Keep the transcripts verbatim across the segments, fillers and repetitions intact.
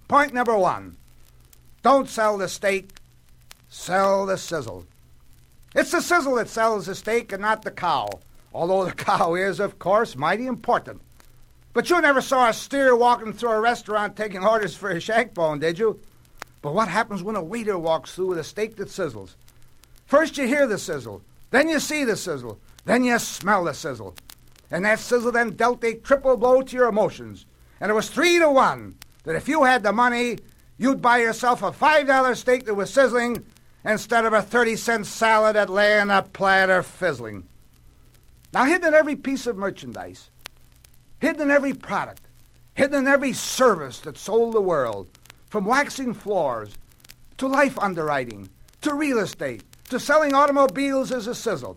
Point number one, don't sell the steak, sell the sizzle. It's the sizzle that sells the steak and not the cow, although the cow is, of course, mighty important. But you never saw a steer walking through a restaurant taking orders for a shank bone, did you? But what happens when a waiter walks through with a steak that sizzles? First you hear the sizzle, then you see the sizzle, then you smell the sizzle. And that sizzle then dealt a triple blow to your emotions. And it was three to one that if you had the money, you'd buy yourself a five dollar steak that was sizzling instead of a thirty cent salad that lay in a platter fizzling. Now, hidden in every piece of merchandise, hidden in every product, hidden in every service that sold the world, from waxing floors to life underwriting to real estate to selling automobiles, is a sizzle.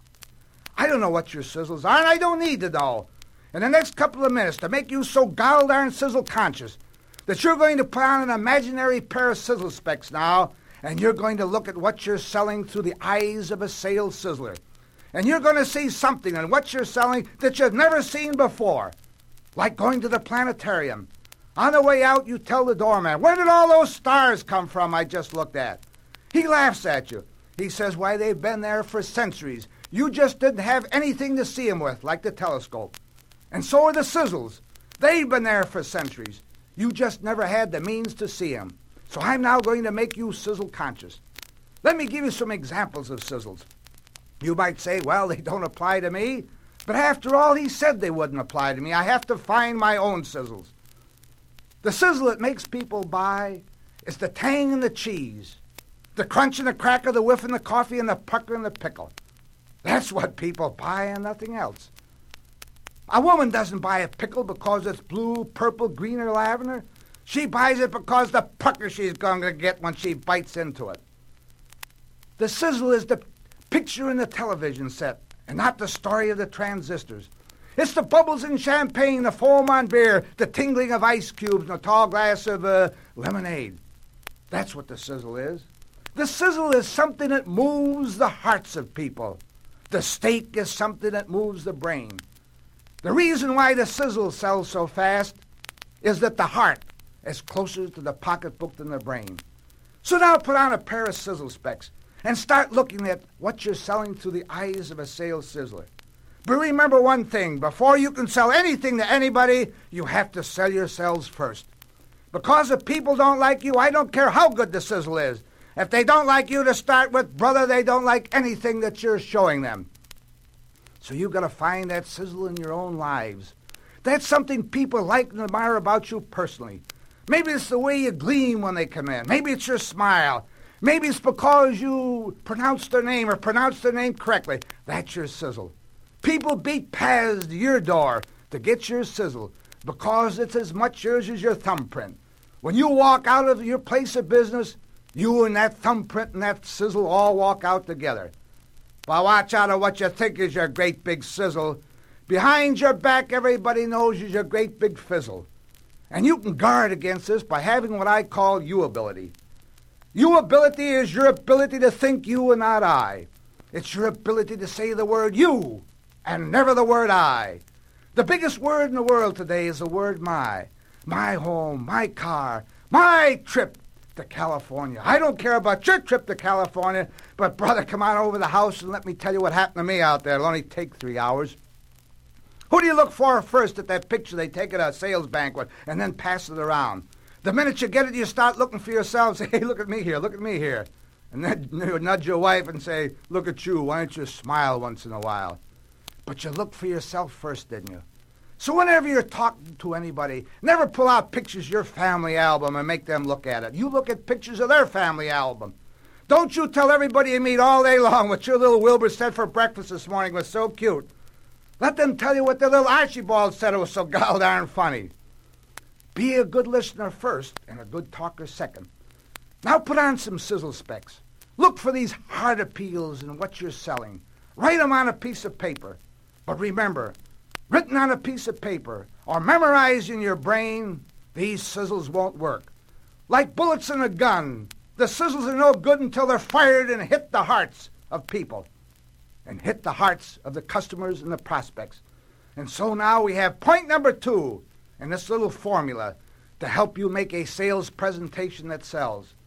I don't know what your sizzles are, and I don't need to know. In the next couple of minutes, to make you so gol darn sizzle conscious that you're going to put on an imaginary pair of sizzle specs now, and you're going to look at what you're selling through the eyes of a sales sizzler. And you're going to see something in what you're selling that you've never seen before. Like going to the planetarium. On the way out, you tell the doorman, "Where did all those stars come from I just looked at?" He laughs at you. He says, "Why, they've been there for centuries. You just didn't have anything to see them with, like the telescope." And so are the sizzles. They've been there for centuries. You just never had the means to see them. So I'm now going to make you sizzle conscious. Let me give you some examples of sizzles. You might say, "Well, they don't apply to me." But after all, he said they wouldn't apply to me. I have to find my own sizzles. The sizzle that makes people buy is the tang in the cheese, the crunch in the cracker, the whiff in the coffee, and the pucker in the pickle. That's what people buy and nothing else. A woman doesn't buy a pickle because it's blue, purple, green, or lavender. She buys it because the pucker she's going to get when she bites into it. The sizzle is the picture in the television set and not the story of the transistors. It's the bubbles in champagne, the foam on beer, the tingling of ice cubes, and a tall glass of uh, lemonade. That's what the sizzle is. The sizzle is something that moves the hearts of people. The steak is something that moves the brain. The reason why the sizzle sells so fast is that the heart is closer to the pocketbook than the brain. So now put on a pair of sizzle specs and start looking at what you're selling through the eyes of a sales sizzler. But remember one thing, before you can sell anything to anybody, you have to sell yourselves first. Because if people don't like you, I don't care how good the sizzle is. If they don't like you to start with, brother, they don't like anything that you're showing them. So you've got to find that sizzle in your own lives. That's something people like and admire about you personally. Maybe it's the way you gleam when they come in. Maybe it's your smile. Maybe it's because you pronounce their name or pronounce their name correctly. That's your sizzle. People beat paths to your door to get your sizzle because it's as much yours as your thumbprint. When you walk out of your place of business, you and that thumbprint and that sizzle all walk out together. But watch out of what you think is your great big sizzle. Behind your back, everybody knows is your great big fizzle. And you can guard against this by having what I call you-ability. You-ability is your ability to think you and not I. It's your ability to say the word you and never the word I. The biggest word in the world today is the word my. My home, my car, my trip to California. I don't care about your trip to California, but brother, come on over to the house and let me tell you what happened to me out there. It'll only take three hours. Who do you look for first at that picture they take at a sales banquet and then pass it around? The minute you get it, you start looking for yourself. Say, "Hey, look at me here, look at me here." And then you nudge your wife and say, "Look at you, why don't you smile once in a while?" But you looked for yourself first, didn't you? So whenever you're talking to anybody, never pull out pictures of your family album and make them look at it. You look at pictures of their family album. Don't you tell everybody you meet all day long what your little Wilbur said for breakfast this morning was so cute. Let them tell you what their little Archibald said it was so gol darn funny. Be a good listener first and a good talker second. Now put on some sizzle specs. Look for these heart appeals in what you're selling. Write them on a piece of paper. But remember, written on a piece of paper or memorized in your brain, these sizzles won't work. Like bullets in a gun, the sizzles are no good until they're fired and hit the hearts of people and hit the hearts of the customers and the prospects. And so now we have point number two in this little formula. to help you make a sales presentation that sells.